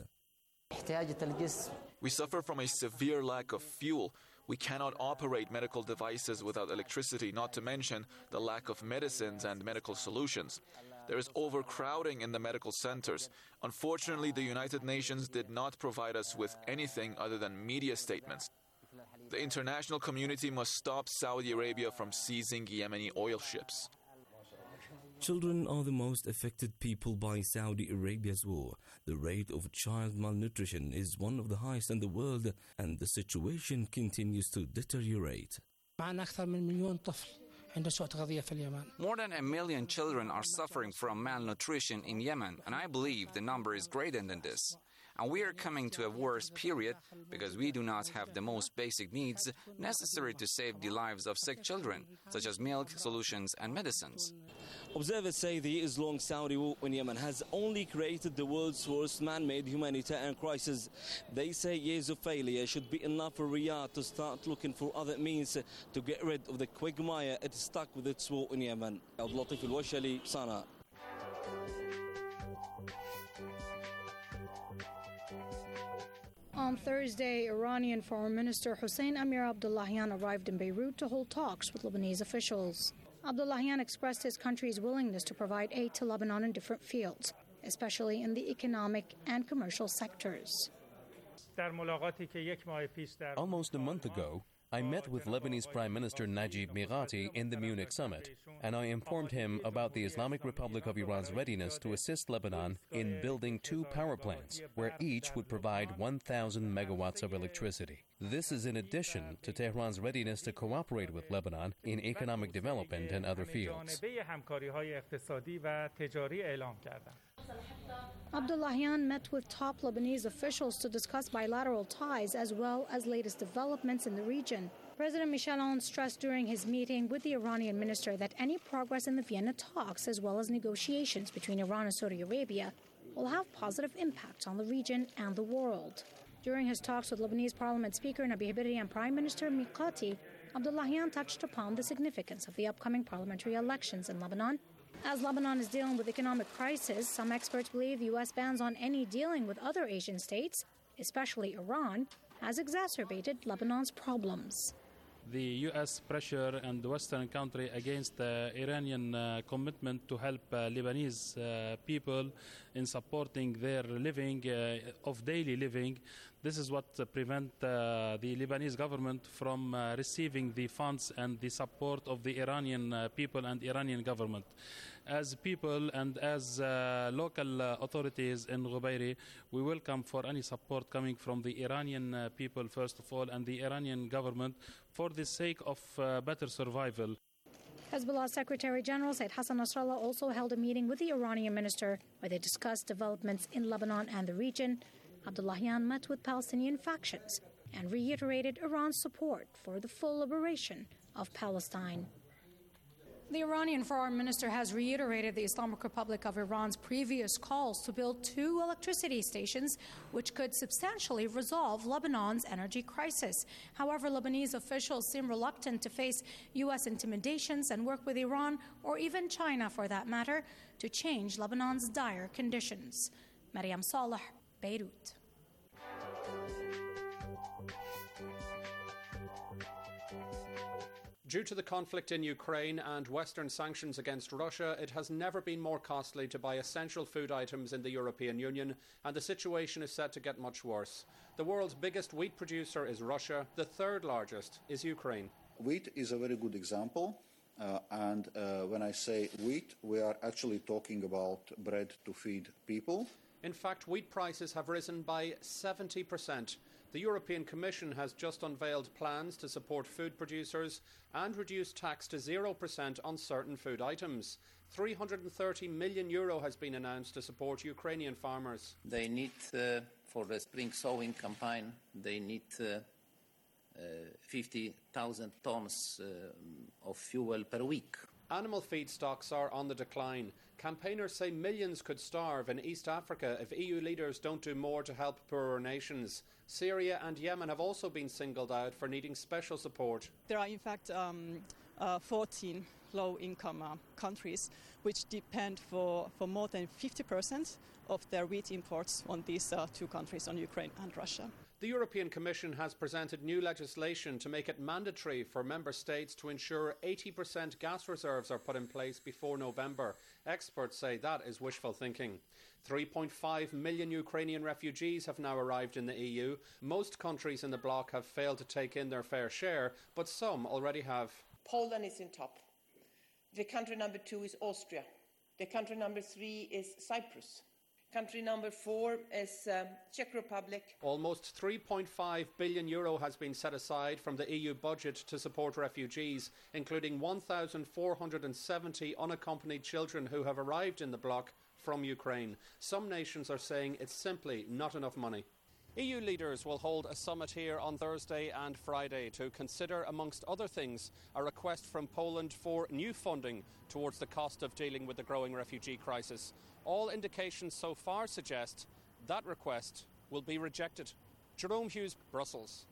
We suffer from a severe lack of fuel. We cannot operate medical devices without electricity, not to mention the lack of medicines and medical solutions. There is overcrowding in the medical centers. Unfortunately, the United Nations did not provide us with anything other than media statements. The international community must stop Saudi Arabia from seizing Yemeni oil ships. Children are the most affected people by Saudi Arabia's war. The rate of child malnutrition is one of the highest in the world, and the situation continues to deteriorate. More than a million children are suffering from malnutrition in Yemen, and I believe the number is greater than this. And we are coming to a worse period because we do not have the most basic needs necessary to save the lives of sick children, such as milk, solutions, and medicines. Observers say the years-long Saudi war in Yemen has only created the world's worst man-made humanitarian crisis. They say years of failure should be enough for Riyadh to start looking for other means to get rid of the quagmire it is stuck with its war in Yemen. Abdul Latif Al-Washali, Sana. On Thursday, Iranian Foreign Minister Hossein Amir Abdullahian arrived in Beirut to hold talks with Lebanese officials. Abdullahian expressed his country's willingness to provide aid to Lebanon in different fields, especially in the economic and commercial sectors. Almost a month ago, I met with Lebanese Prime Minister Najib Mikati in the Munich summit, and I informed him about the Islamic Republic of Iran's readiness to assist Lebanon in building two power plants, where each would provide one thousand megawatts of electricity. This is in addition to Tehran's readiness to cooperate with Lebanon in economic development and other fields. Abdullahian met with top Lebanese officials to discuss bilateral ties as well as latest developments in the region. President Michel Aoun stressed during his meeting with the Iranian minister that any progress in the Vienna talks as well as negotiations between Iran and Saudi Arabia will have positive impacts on the region and the world. During his talks with Lebanese Parliament Speaker Nabih Berri and Prime Minister Mikati, Abdullahian touched upon the significance of the upcoming parliamentary elections in Lebanon. As Lebanon is dealing with economic crisis, some experts believe the U S bans on any dealing with other Asian states, especially Iran, has exacerbated Lebanon's problems. The U S pressure and the Western country against the Iranian uh, commitment to help uh, Lebanese uh, people in supporting their living, uh, of daily living. This is what uh, prevent uh, the Lebanese government from uh, receiving the funds and the support of the Iranian uh, people and Iranian government. As people and as uh, local uh, authorities in Ghubairi, we welcome for any support coming from the Iranian uh, people, first of all, and the Iranian government for the sake of uh, better survival. Hezbollah Secretary General Said Hassan Nasrallah also held a meeting with the Iranian minister where they discussed developments in Lebanon and the region. Abdullahian met with Palestinian factions and reiterated Iran's support for the full liberation of Palestine. The Iranian foreign minister has reiterated the Islamic Republic of Iran's previous calls to build two electricity stations, which could substantially resolve Lebanon's energy crisis. However, Lebanese officials seem reluctant to face U S intimidations and work with Iran, or even China for that matter, to change Lebanon's dire conditions. Mariam Saleh, Beirut. Due to the conflict in Ukraine and Western sanctions against Russia, it has never been more costly to buy essential food items in the European Union, and the situation is set to get much worse. The world's biggest wheat producer is Russia. The third largest is Ukraine. Wheat is a very good example. Uh, and uh, when I say wheat, we are actually talking about bread to feed people. In fact, wheat prices have risen by seventy percent. The European Commission has just unveiled plans to support food producers and reduce tax to zero percent on certain food items. three hundred thirty million euro has been announced to support Ukrainian farmers. They need, uh, for the spring sowing campaign, they need uh, uh, fifty thousand tons uh, of fuel per week. Animal feed stocks are on the decline. Campaigners say millions could starve in East Africa if E U leaders don't do more to help poorer nations. Syria and Yemen have also been singled out for needing special support. There are in fact um, uh, fourteen low-income uh, countries which depend for, for more than fifty percent of their wheat imports on these uh, two countries, on Ukraine and Russia. The European Commission has presented new legislation to make it mandatory for member states to ensure eighty percent gas reserves are put in place before November. Experts say that is wishful thinking. three point five million Ukrainian refugees have now arrived in the E U. Most countries in the bloc have failed to take in their fair share, but some already have. Poland is in top. The country number two is Austria. The country number three is Cyprus. Country number four is uh, Czech Republic. Almost three point five billion euro has been set aside from the E U budget to support refugees, including one thousand four hundred seventy unaccompanied children who have arrived in the bloc from Ukraine. Some nations are saying it's simply not enough money. E U leaders will hold a summit here on Thursday and Friday to consider, amongst other things, a request from Poland for new funding towards the cost of dealing with the growing refugee crisis. All indications so far suggest that request will be rejected. Jerome Hughes, Brussels.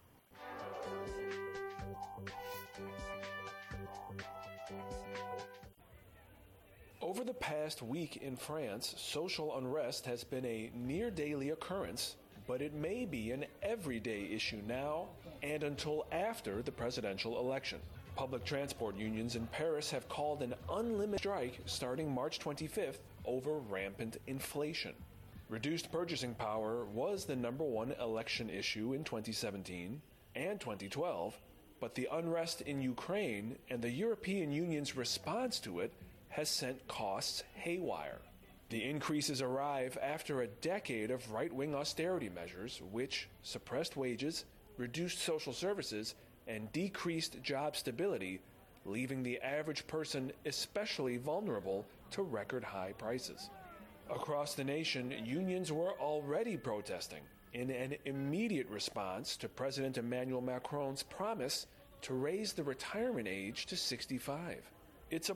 Over the past week in France, social unrest has been a near-daily occurrence, but it may be an everyday issue now and until after the presidential election. Public transport unions in Paris have called an unlimited strike starting March twenty-fifth over rampant inflation. Reduced purchasing power was the number one election issue in twenty seventeen and twenty twelve, But the unrest in Ukraine and the European Union's response to it has sent costs haywire. The increases arrive after a decade of right-wing austerity measures, which suppressed wages, reduced social services, and decreased job stability, leaving the average person especially vulnerable to record-high prices. Across the nation, unions were already protesting in an immediate response to President Emmanuel Macron's promise to raise the retirement age to sixty-five. It's a